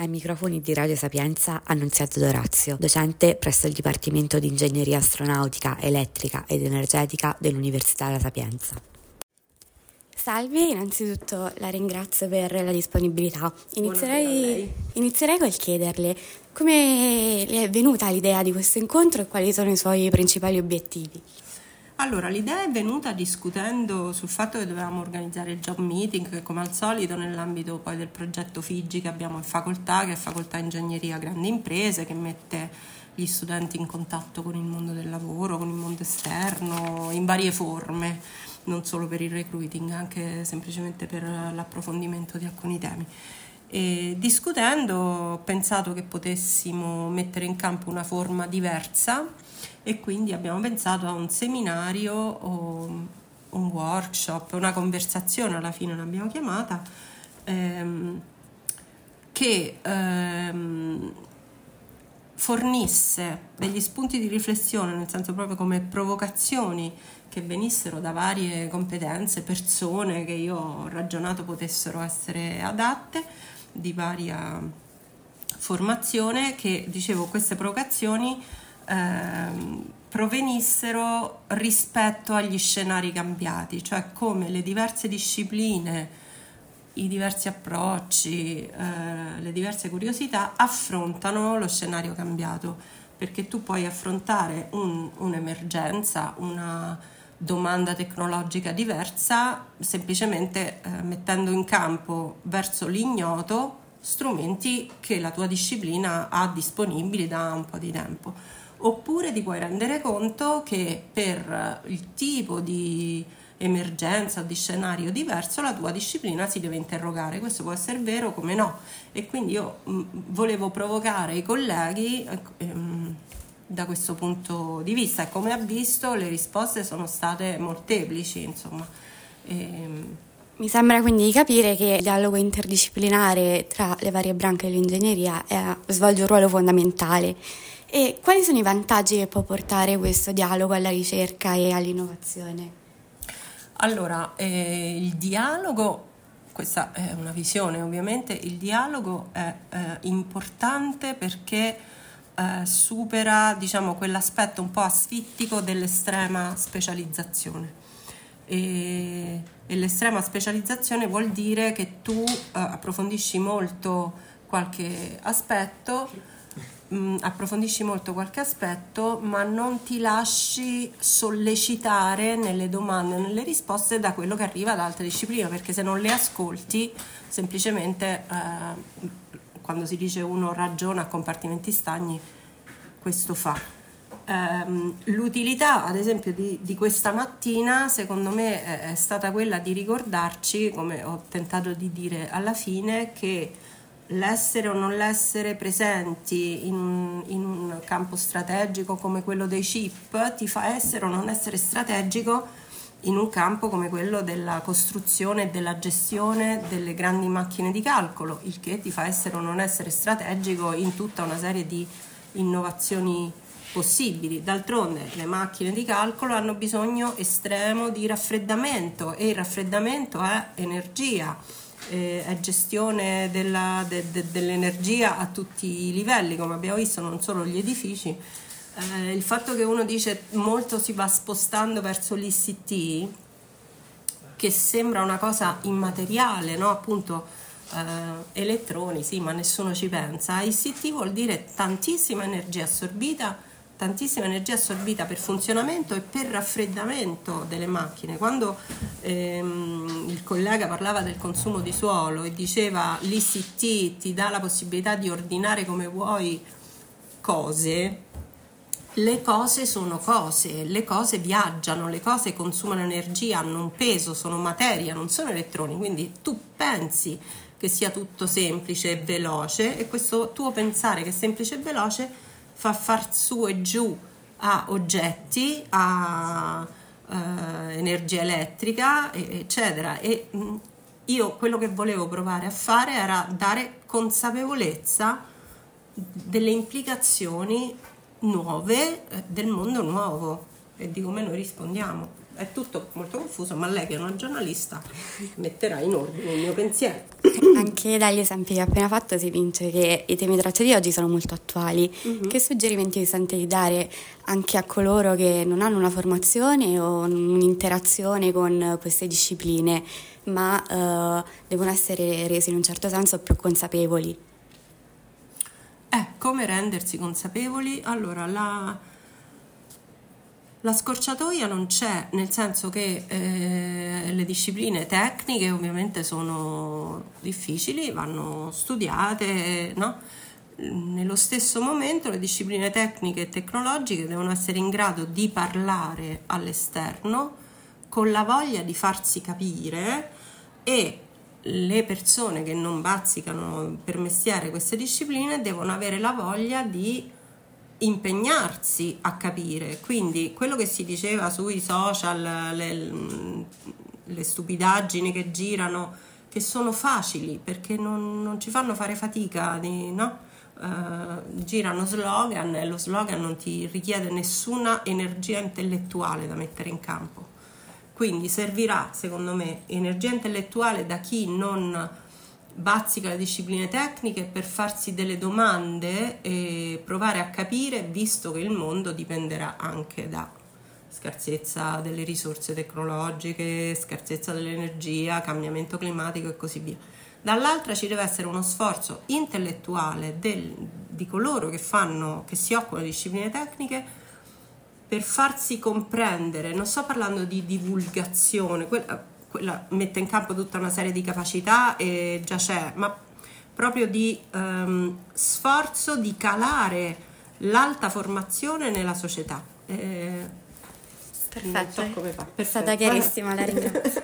Ai microfoni di Radio Sapienza Annunziato D'Orazio, docente presso il Dipartimento di Ingegneria Astronautica, Elettrica ed Energetica dell'Università La Sapienza. Salve, innanzitutto la ringrazio per la disponibilità. Inizierei col chiederle come le è venuta l'idea di questo incontro e quali sono i suoi principali obiettivi. Allora, l'idea è venuta discutendo sul fatto che dovevamo organizzare il job meeting, che come al solito nell'ambito poi del progetto Figi che abbiamo in facoltà, che è facoltà Ingegneria Grandi Imprese, che mette gli studenti in contatto con il mondo del lavoro, con il mondo esterno, in varie forme, non solo per il recruiting, anche semplicemente per l'approfondimento di alcuni temi. E discutendo ho pensato che potessimo mettere in campo una forma diversa e quindi abbiamo pensato a un seminario o un workshop, una conversazione alla fine l'abbiamo chiamata, che fornisse degli spunti di riflessione, nel senso proprio come provocazioni che venissero da varie competenze, persone che io ho ragionato potessero essere adatte, di varia formazione, che dicevo queste provocazioni provenissero rispetto agli scenari cambiati, cioè come le diverse discipline, i diversi approcci, le diverse curiosità affrontano lo scenario cambiato, perché tu puoi affrontare un'emergenza, una domanda tecnologica diversa semplicemente mettendo in campo verso l'ignoto strumenti che la tua disciplina ha disponibili da un po' di tempo. Oppure ti puoi rendere conto che per il tipo di emergenza o di scenario diverso la tua disciplina si deve interrogare. Questo può essere vero come no, e quindi io volevo provocare i colleghi da questo punto di vista, e come ha visto le risposte sono state molteplici, insomma. Mi sembra quindi di capire che il dialogo interdisciplinare tra le varie branche dell'ingegneria svolge un ruolo fondamentale. E quali sono i vantaggi che può portare questo dialogo alla ricerca e all'innovazione? Allora, il dialogo, questa è una visione ovviamente, il dialogo è importante perché supera, diciamo, quell'aspetto un po' asfittico dell'estrema specializzazione. E l'estrema specializzazione vuol dire che tu approfondisci molto qualche aspetto, ma non ti lasci sollecitare nelle domande, nelle risposte da quello che arriva da altre discipline, perché se non le ascolti semplicemente quando si dice uno ragiona a compartimenti stagni, questo fa. L'utilità ad esempio di questa mattina secondo me è stata quella di ricordarci, come ho tentato di dire alla fine, che l'essere o non l'essere presenti in un campo strategico come quello dei chip ti fa essere o non essere strategico in un campo come quello della costruzione e della gestione delle grandi macchine di calcolo, il che ti fa essere o non essere strategico in tutta una serie di innovazioni possibili. D'altronde le macchine di calcolo hanno bisogno estremo di raffreddamento, e il raffreddamento è energia, è gestione dell'energia a tutti i livelli, come abbiamo visto, non solo gli edifici. Il fatto che uno dice molto si va spostando verso l'ICT, che sembra una cosa immateriale, no? Appunto elettroni, sì, ma nessuno ci pensa. ICT vuol dire tantissima energia assorbita per funzionamento e per raffreddamento delle macchine. Quando il collega parlava del consumo di suolo e diceva l'ICT ti dà la possibilità di ordinare come vuoi cose, le cose sono cose, le cose viaggiano, le cose consumano energia, hanno un peso, sono materia, non sono elettroni, quindi tu pensi che sia tutto semplice e veloce, e questo tuo pensare che è semplice e veloce fa far su e giù a oggetti, a energia elettrica, eccetera. E io quello che volevo provare a fare era dare consapevolezza delle implicazioni nuove del mondo nuovo e di come noi rispondiamo. è tutto molto confuso, ma lei che è una giornalista metterà in ordine il mio pensiero. Anche dagli esempi che ha appena fatto si evince che i temi trattati oggi sono molto attuali. Che suggerimenti vi sente di dare anche a coloro che non hanno una formazione o un'interazione con queste discipline, ma devono essere resi in un certo senso più consapevoli? Come rendersi consapevoli? Allora, la scorciatoia non c'è, nel senso che le discipline tecniche ovviamente sono difficili, vanno studiate, no? Nello stesso momento le discipline tecniche e tecnologiche devono essere in grado di parlare all'esterno con la voglia di farsi capire, e le persone che non bazzicano per mestiere queste discipline devono avere la voglia di impegnarsi a capire. Quindi quello che si diceva sui social, le stupidaggini che girano, che sono facili perché non ci fanno fare fatica, no? Girano slogan, e lo slogan non ti richiede nessuna energia intellettuale da mettere in campo. Quindi servirà, secondo me, energia intellettuale da chi non bazzica le discipline tecniche per farsi delle domande e provare a capire, visto che il mondo dipenderà anche da scarsezza delle risorse tecnologiche, scarsezza dell'energia, cambiamento climatico e così via. Dall'altra ci deve essere uno sforzo intellettuale di coloro che si occupano di discipline tecniche per farsi comprendere. Non sto parlando di divulgazione, quella mette in campo tutta una serie di capacità e già c'è, ma proprio di sforzo di calare l'alta formazione nella società. Perfetto, Non so come fa. è stata chiarissima, la ringrazio.